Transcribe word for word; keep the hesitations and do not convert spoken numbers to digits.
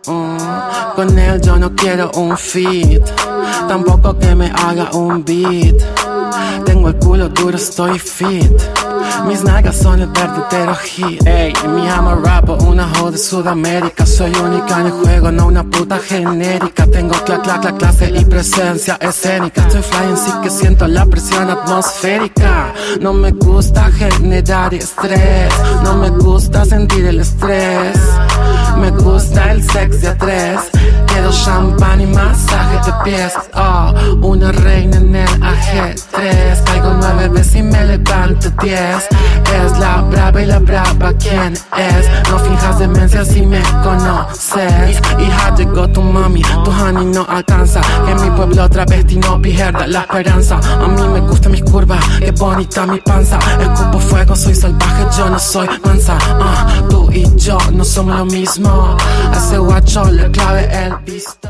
Mm, con él yo no quiero un feat, tampoco que me haga un beat. Tengo el culo duro, estoy fit. Mis nalgas son el verdadero hit. Ey, mi ama rapo, una hoe de Sudamérica. Soy única en el juego, no una puta genérica. Tengo cla, cla, cla, clase y presencia escénica. Estoy flying, sí que siento la presión atmosférica. No me gusta generar estrés, no me gusta sentir el estrés. Me gusta el sex de a tres. Quiero champán y masaje de pies. Oh, una reina en el ajedrez. Caigo nueve veces y me levanto diez. Es la brava y la brava, ¿quién es? No finjas demencia si me conoces. Hija, llegó tu mami, tu honey no alcanza. Que en mi pueblo travesti no pierda la esperanza. A mí me gustan mis curvas, qué bonita mi panza. Escupo fuego, soy salvaje, yo no soy mansa. uh, Tú y yo no somos lo mismo. A ese guacho le clave el visto.